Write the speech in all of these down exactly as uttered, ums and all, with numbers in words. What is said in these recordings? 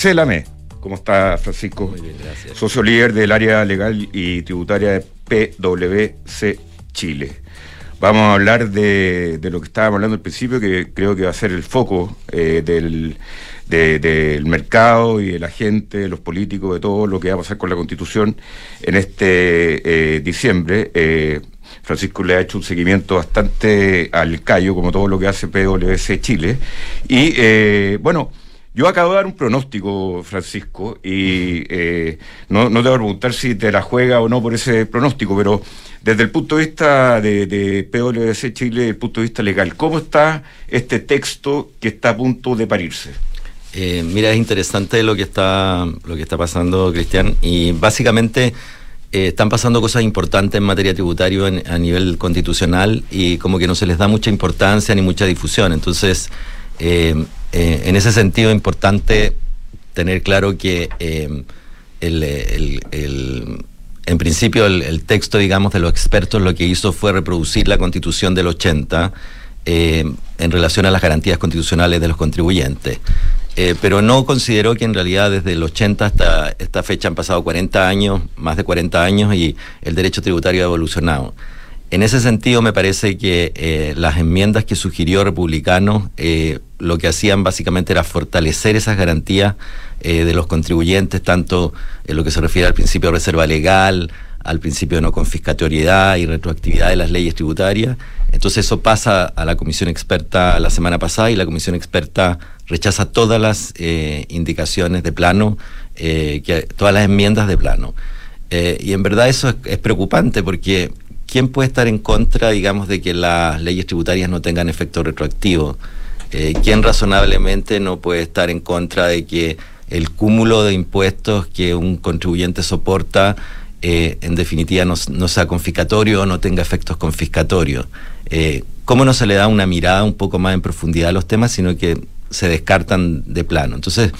Célame. ¿Cómo está, Francisco? Muy bien, gracias. Socio líder del área legal y tributaria de P W C Chile. Vamos a hablar de, de lo que estábamos hablando al principio, que creo que va a ser el foco eh, del, de, del mercado y de la gente, de los políticos, de todo lo que va a pasar con la Constitución en este eh, diciembre. Eh, Francisco le ha hecho un seguimiento bastante al callo, como todo lo que hace P W C Chile. Y eh, bueno, yo acabo de dar un pronóstico, Francisco, y eh, no, no te voy a preguntar si te la juega o no por ese pronóstico, pero desde el punto de vista de, de P W C Chile, desde el punto de vista legal, ¿cómo está este texto que está a punto de parirse? Eh, mira, es interesante lo que está, lo que está pasando, Cristian, y básicamente eh, están pasando cosas importantes en materia tributaria en, a nivel constitucional y como que no se les da mucha importancia ni mucha difusión. Entonces, eh, eh, en ese sentido es importante tener claro que eh, el, el, el, en principio el, el texto, digamos, de los expertos lo que hizo fue reproducir la Constitución del ochenta eh, en relación a las garantías constitucionales de los contribuyentes. Eh, pero no consideró que en realidad desde el ochenta hasta esta fecha han pasado cuarenta años, más de cuarenta años, y el derecho tributario ha evolucionado. En ese sentido me parece que eh, las enmiendas que sugirió Republicanos eh, lo que hacían básicamente era fortalecer esas garantías eh, de los contribuyentes, tanto en lo que se refiere al principio de reserva legal, al principio de no confiscatoriedad y retroactividad de las leyes tributarias. Entonces eso pasa a la comisión experta la semana pasada y la comisión experta rechaza todas las eh, indicaciones de plano, eh, que, todas las enmiendas de plano. Eh, y en verdad eso es, es preocupante porque ¿quién puede estar en contra, digamos, de que las leyes tributarias no tengan efecto retroactivo? Eh, ¿Quién razonablemente no puede estar en contra de que el cúmulo de impuestos que un contribuyente soporta Eh, en definitiva no, no sea confiscatorio o no tenga efectos confiscatorios? Eh, ¿Cómo no se le da una mirada un poco más en profundidad a los temas, sino que se descartan de plano? Entonces,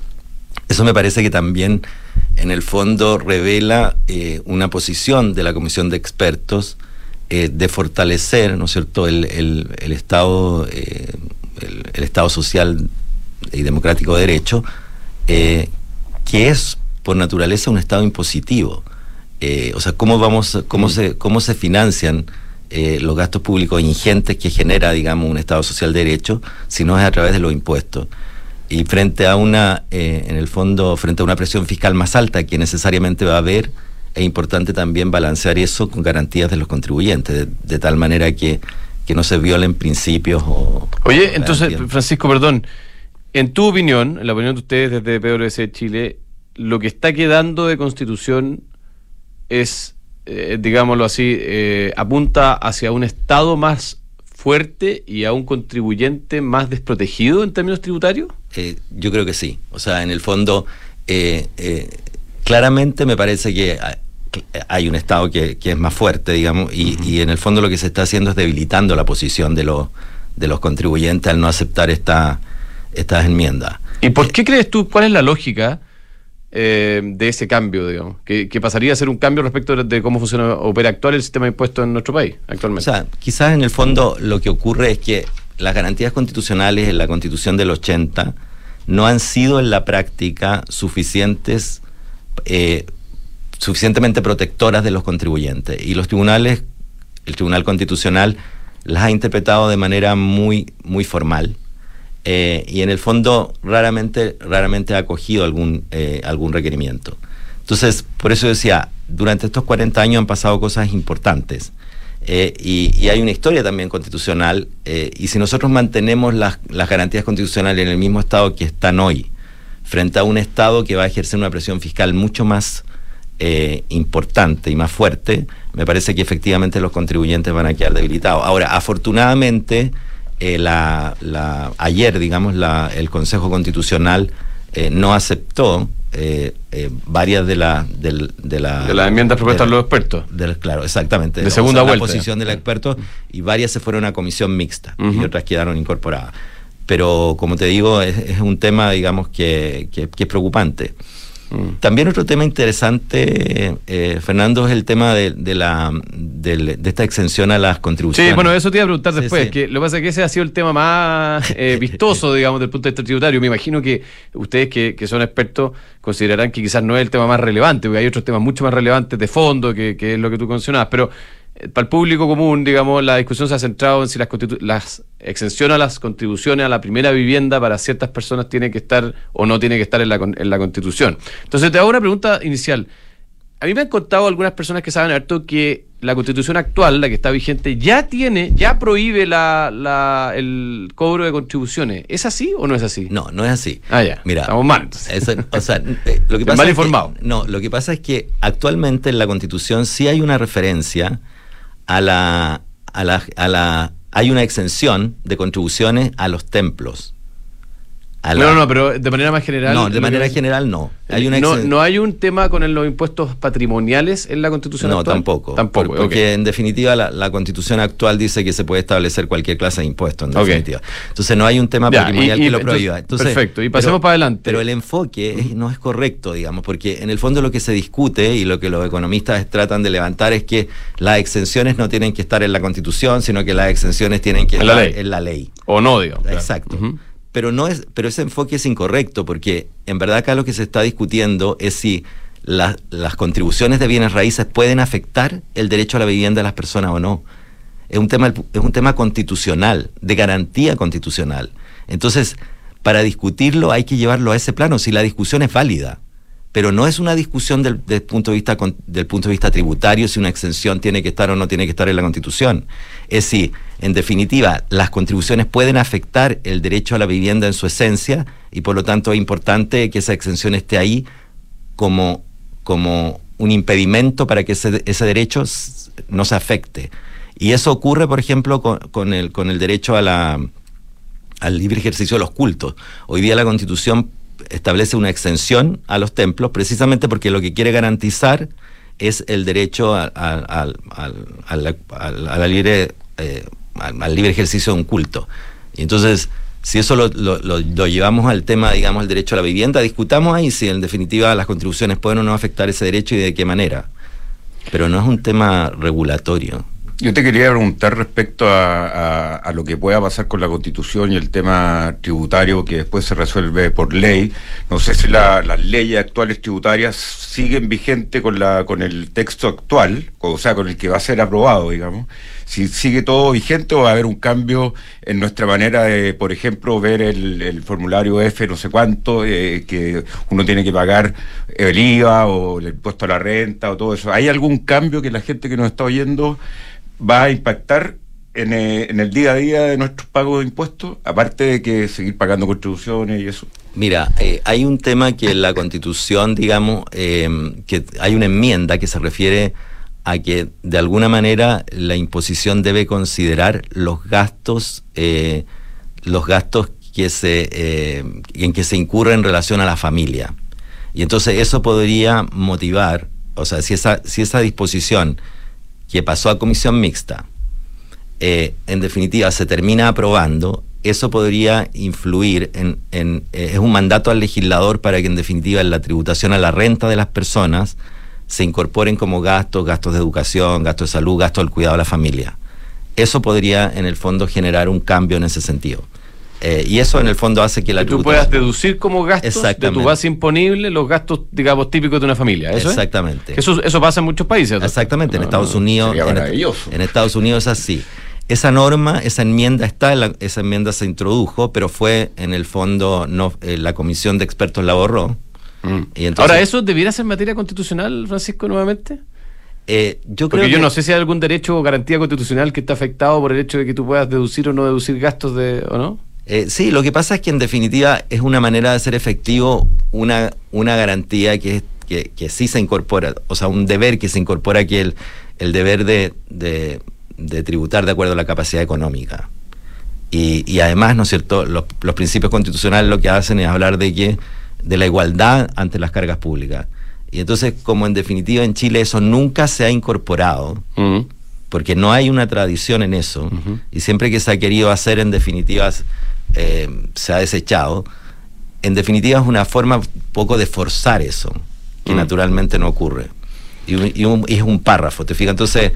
eso me parece que también en el fondo revela eh, una posición de la comisión de expertos eh, de fortalecer, ¿no es cierto?, el, el, el Estado, eh, el, el Estado social y democrático de derecho, eh, que es por naturaleza un Estado impositivo. Eh, o sea, ¿cómo vamos, cómo mm. se, cómo se financian eh, los gastos públicos ingentes que genera, digamos, un Estado social de derecho, si no es a través de los impuestos? Y frente a una, eh, en el fondo, frente a una presión fiscal más alta que necesariamente va a haber, es importante también balancear eso con garantías de los contribuyentes, de, de tal manera que, que no se violen principios o... Oye, o entonces, Francisco, perdón, en tu opinión, en la opinión de ustedes desde P W C Chile, lo que está quedando de Constitución es, eh, digámoslo así, eh, apunta hacia un Estado más fuerte y a un contribuyente más desprotegido en términos tributarios? Eh, yo creo que sí. O sea, en el fondo, eh, eh, claramente me parece que hay un Estado que, que es más fuerte, digamos, y, uh-huh. y en el fondo lo que se está haciendo es debilitando la posición de los, de los contribuyentes al no aceptar esta, estas enmiendas. ¿Y por qué crees tú, cuál es la lógica Eh, de ese cambio, digamos, que, que pasaría a ser un cambio respecto de, de cómo funciona, opera actual el sistema de impuestos en nuestro país actualmente? O sea, quizás en el fondo lo que ocurre es que las garantías constitucionales en la Constitución del ochenta no han sido en la práctica suficientes, eh, suficientemente protectoras de los contribuyentes, y los tribunales, el Tribunal Constitucional las ha interpretado de manera muy, muy formal. Eh, y en el fondo raramente raramente ha acogido algún eh, algún requerimiento. Entonces, por eso decía, durante estos cuarenta años han pasado cosas importantes, eh, y, y hay una historia también constitucional, eh, y si nosotros mantenemos las, las garantías constitucionales en el mismo estado que están hoy, frente a un Estado que va a ejercer una presión fiscal mucho más eh, importante y más fuerte, me parece que efectivamente los contribuyentes van a quedar debilitados. Ahora, afortunadamente, Eh, la, la, ayer, digamos, la, el Consejo Constitucional eh, no aceptó eh, eh, varias de, la, de, de, la, de las enmiendas propuestas por los expertos. De, claro, exactamente. De segunda o sea, vuelta. La posición de los expertos, y varias se fueron a comisión mixta, uh-huh. y otras quedaron incorporadas. Pero, como te digo, es, es un tema, digamos, que, que, que es preocupante. Mm. También otro tema interesante, eh, Fernando, es el tema de, de la de, de esta exención a las contribuciones. Sí, bueno, eso te iba a preguntar sí, después, sí. que lo que pasa es que ese ha sido el tema más eh, vistoso, digamos, del punto de vista tributario. Me imagino que ustedes que, que son expertos considerarán que quizás no es el tema más relevante, porque hay otros temas mucho más relevantes de fondo, que, que es lo que tú mencionabas, pero para el público común, digamos, la discusión se ha centrado en si las, las exención a las contribuciones a la primera vivienda para ciertas personas tiene que estar o no tiene que estar en la, en la Constitución. Entonces te hago una pregunta inicial. A mí me han contado algunas personas que saben harto que la Constitución actual, la que está vigente, ya tiene, ya prohíbe la, la, el cobro de contribuciones. ¿Es así o no es así? No, no es así. Ah, ya. Mira, estamos mal. Eso, o sea, eh, lo que pasa mal es informado. Que, no, lo que pasa es que actualmente en la Constitución sí hay una referencia a la, a la, a la, hay una exención de contribuciones a los templos. A la, no, no, pero de manera más general. No, de manera que, general no. Hay una no, exen... no hay un tema con el, los impuestos patrimoniales en la Constitución no, actual. tampoco. Tampoco. Por, porque okay. en definitiva la, la Constitución actual dice que se puede establecer cualquier clase de impuesto, en okay. definitiva. Entonces no hay un tema ya, patrimonial y, y, que lo entonces, prohíba. Entonces, perfecto, y pasemos pero, para adelante. Pero el enfoque es, no es correcto, digamos, porque en el fondo lo que se discute y lo que los economistas tratan de levantar es que las exenciones no tienen que estar en la Constitución, sino que las exenciones tienen que en estar la ley. en la ley. O no, digamos. Exacto. Claro. Uh-huh. Pero no es, pero ese enfoque es incorrecto, porque en verdad acá lo que se está discutiendo es si la, las contribuciones de bienes raíces pueden afectar el derecho a la vivienda de las personas o no. Es un tema, es un tema constitucional, de garantía constitucional. Entonces, para discutirlo hay que llevarlo a ese plano, si la discusión es válida. Pero no es una discusión del, del, punto de vista, del punto de vista tributario, si una exención tiene que estar o no tiene que estar en la Constitución. Es si, en definitiva, las contribuciones pueden afectar el derecho a la vivienda en su esencia, y por lo tanto es importante que esa exención esté ahí como, como un impedimento para que ese, ese derecho no se afecte. Y eso ocurre, por ejemplo, con, con, el, con el derecho a la, al libre ejercicio de los cultos. Hoy día la Constitución establece una exención a los templos precisamente porque lo que quiere garantizar es el derecho a, a, a, a, a, la, a la libre, eh, al, al libre ejercicio de un culto. Y entonces, si eso lo, lo, lo, lo llevamos al tema, digamos, el derecho a la vivienda, discutamos ahí si en definitiva las contribuciones pueden o no afectar ese derecho y de qué manera. Pero no es un tema regulatorio. Yo te quería preguntar respecto a, a, a lo que pueda pasar con la Constitución y el tema tributario que después se resuelve por ley. No sé si la, las leyes actuales tributarias siguen vigentes con la con el texto actual, o sea, con el que va a ser aprobado, digamos. Si sigue todo vigente o va a haber un cambio en nuestra manera de, por ejemplo, ver el, el formulario F no sé cuánto, eh, que uno tiene que pagar el I V A o el impuesto a la renta o todo eso. ¿Hay algún cambio que la gente que nos está oyendo va a impactar en, eh, en el día a día de nuestros pagos de impuestos, aparte de que seguir pagando contribuciones y eso? Mira, eh, hay un tema que en la Constitución, digamos, eh, que hay una enmienda que se refiere a que de alguna manera la imposición debe considerar los gastos, eh, los gastos que se, eh, en que se incurre en relación a la familia. Y entonces eso podría motivar, o sea, si esa, si esa disposición que pasó a comisión mixta, eh, en definitiva se termina aprobando, eso podría influir en, en eh, es un mandato al legislador para que en definitiva en la tributación a la renta de las personas se incorporen como gastos, gastos de educación, gastos de salud, gastos del cuidado de la familia. Eso podría en el fondo generar un cambio en ese sentido. Eh, y eso en el fondo hace que la que tú puedas deducir como gastos de tu base imponible los gastos, digamos, típicos de una familia. ¿Eso Exactamente. Es? Eso, eso pasa en muchos países. ¿No? Exactamente. En no, Estados no, Unidos. En, en Estados Unidos es así. Esa norma, esa enmienda está, la, esa enmienda se introdujo, pero fue en el fondo no, eh, la comisión de expertos la borró. Mm. Y entonces, ahora, ¿eso debiera ser materia constitucional, Francisco, nuevamente? Eh, yo Porque creo yo que, no sé si hay algún derecho o garantía constitucional que está afectado por el hecho de que tú puedas deducir o no deducir gastos de, ¿o no? Eh, sí, lo que pasa es que en definitiva es una manera de hacer efectivo una, una garantía que, que, que sí se incorpora, o sea, un deber que se incorpora, que el, el deber de, de, de tributar de acuerdo a la capacidad económica. Y, y además, ¿no es cierto?, los, los principios constitucionales lo que hacen es hablar de que de la igualdad ante las cargas públicas. Y entonces, como en definitiva en Chile eso nunca se ha incorporado, uh-huh. porque no hay una tradición en eso, uh-huh. y siempre que se ha querido hacer, en definitiva, eh, se ha desechado, en definitiva es una forma un poco de forzar eso, que mm. naturalmente no ocurre. Y, un, y, un, y es un párrafo, ¿te fijas? Entonces,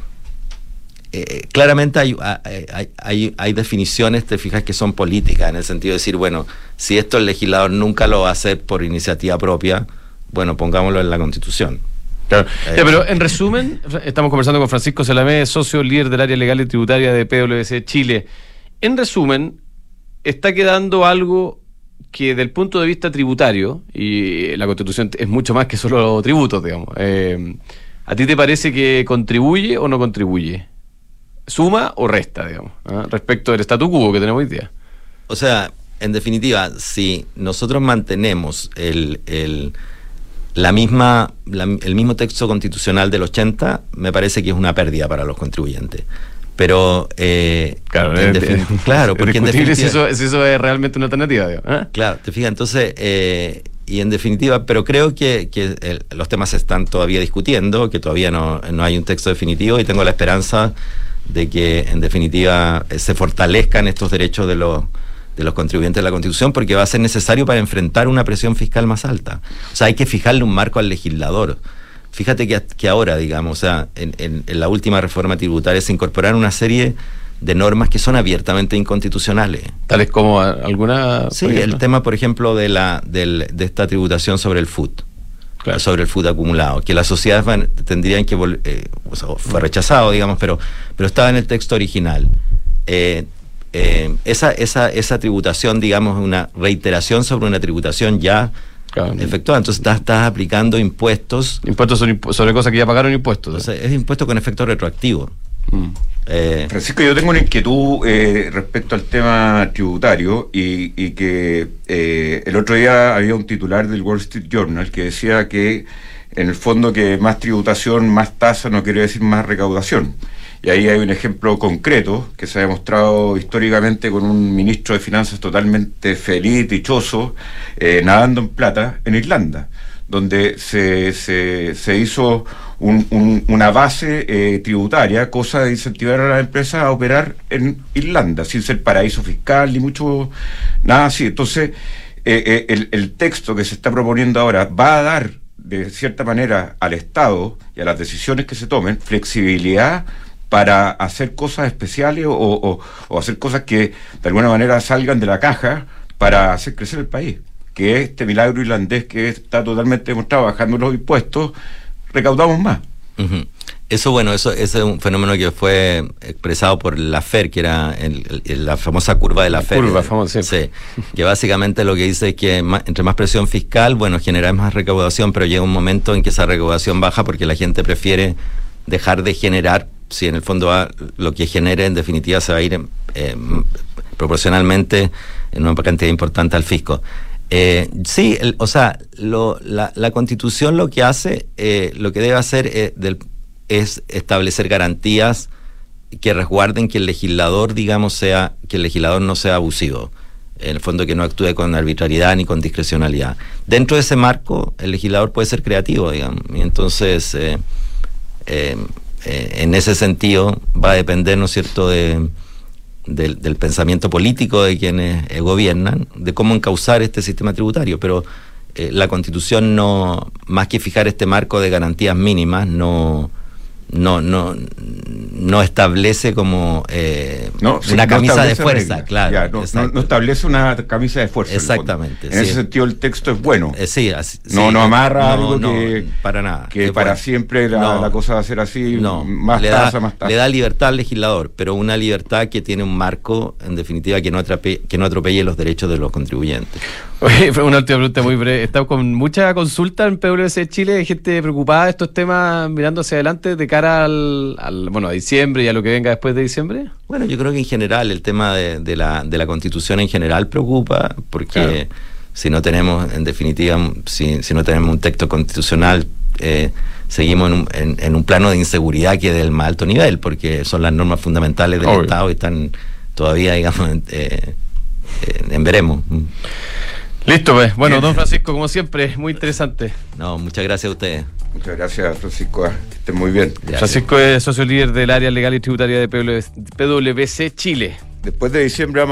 eh, claramente hay, hay, hay, hay definiciones, te fijas, que son políticas, en el sentido de decir, bueno, si esto el legislador nunca lo va a hacer por iniciativa propia, bueno, pongámoslo en la Constitución. Claro. Eh, ya, pero en resumen, estamos conversando con Francisco Salamé, socio líder del área legal y tributaria de P W C Chile. En resumen, está quedando algo que del punto de vista tributario, y la Constitución es mucho más que solo tributos, digamos, eh, ¿a ti te parece que contribuye o no contribuye? ¿Suma o resta, digamos, ¿eh? respecto del statu quo que tenemos hoy día? O sea, en definitiva, si nosotros mantenemos el... el La misma, la, el mismo texto constitucional del ochenta, me parece que es una pérdida para los contribuyentes. Pero, eh, claro, en es, defin- es, claro, porque en definitiva, si eso, si eso es realmente una alternativa, digamos, ¿eh? Claro, te fijas, entonces, eh, y en definitiva, pero creo que, que el, los temas se están todavía discutiendo, que todavía no, no hay un texto definitivo, y tengo la esperanza de que, en definitiva, se fortalezcan estos derechos de los de los contribuyentes de la Constitución, porque va a ser necesario para enfrentar una presión fiscal más alta. O sea, hay que fijarle un marco al legislador. Fíjate que, que ahora, digamos, o sea, en, en, en la última reforma tributaria se incorporaron una serie de normas que son abiertamente inconstitucionales. ¿Tales como alguna? Sí, el tema, por ejemplo, de la del, de esta tributación sobre el F U T, claro. sobre el F U T acumulado, que las sociedades van, tendrían que... Eh, o sea, fue rechazado, digamos, pero, pero estaba en el texto original. Eh, Eh, esa, esa, esa tributación, digamos, una reiteración sobre una tributación ya claro. efectuada. Entonces estás, estás aplicando impuestos. Impuestos sobre, impu- sobre cosas que ya pagaron impuestos. O sea, es impuesto con efecto retroactivo. Mm. Eh, Francisco, yo tengo una inquietud eh, respecto al tema tributario y, y que eh, el otro día había un titular del Wall Street Journal que decía que en el fondo que más tributación, más tasa no quiere decir más recaudación. Y ahí hay un ejemplo concreto que se ha demostrado históricamente con un ministro de Finanzas totalmente feliz, dichoso, eh, nadando en plata en Irlanda, donde se, se, se hizo un, un, una base eh, tributaria, cosa de incentivar a las empresas a operar en Irlanda, sin ser paraíso fiscal ni mucho, nada así. Entonces, eh, eh, el, el texto que se está proponiendo ahora va a dar, de cierta manera, al Estado y a las decisiones que se tomen, flexibilidad para hacer cosas especiales o, o, o hacer cosas que de alguna manera salgan de la caja para hacer crecer el país, que es este milagro irlandés que está totalmente demostrado. Bajando los impuestos recaudamos más. Uh-huh. Eso, bueno, eso ese es un fenómeno que fue expresado por Laffer, que era el, el, la famosa curva de Laffer. Curva famosa, sí. Sí, que básicamente lo que dice es que más, entre más presión fiscal, bueno, genera más recaudación, pero llega un momento en que esa recaudación baja porque la gente prefiere dejar de generar. Si en el fondo va, lo que genere en definitiva se va a ir eh, proporcionalmente en una cantidad importante al fisco. Eh, sí, el, o sea, lo, la, la Constitución lo que hace, eh, lo que debe hacer eh, del, es establecer garantías que resguarden que el legislador, digamos, sea, que el legislador no sea abusivo. En el fondo, que no actúe con arbitrariedad ni con discrecionalidad. Dentro de ese marco, el legislador puede ser creativo, digamos, y entonces eh, eh, Eh, en ese sentido va a depender, ¿no es cierto?, de, de, del pensamiento político de quienes eh, gobiernan, de cómo encauzar este sistema tributario, pero eh, la Constitución no, más que fijar este marco de garantías mínimas, no no no no establece como eh, no, sí, una no camisa de fuerza, reglas. claro. Ya, no, no, no establece una camisa de fuerza. Exactamente. En, en sí. ese sentido el texto es bueno. Eh, sí, así, no, sí, no amarra no, algo no, que para nada. Que es para bueno. siempre la, no, la cosa va a ser así, no, más le tasa, da, más tasa. Le da libertad al legislador, pero una libertad que tiene un marco, en definitiva, que no atropelle, que no atropelle los derechos de los contribuyentes. Oye, una última pregunta muy breve. Estamos con mucha consulta en P W C Chile, de gente preocupada de estos temas, mirando hacia adelante de cara al, al bueno, a diciembre y a lo que venga después de diciembre. Bueno, yo creo que en general el tema de, de la de la Constitución en general preocupa, porque claro. si no tenemos, en definitiva, si, si no tenemos un texto constitucional, eh, seguimos en un, en, en un plano de inseguridad que es del más alto nivel, porque son las normas fundamentales del Obvio. Estado y están todavía, digamos, eh, eh, en veremos. Listo, pues. Bueno, don Francisco, como siempre, muy interesante. No, muchas gracias a ustedes. Muchas gracias, Francisco. Que estén muy bien. Gracias. Francisco es socio líder del área legal y tributaria de P W C Chile. Después de diciembre vamos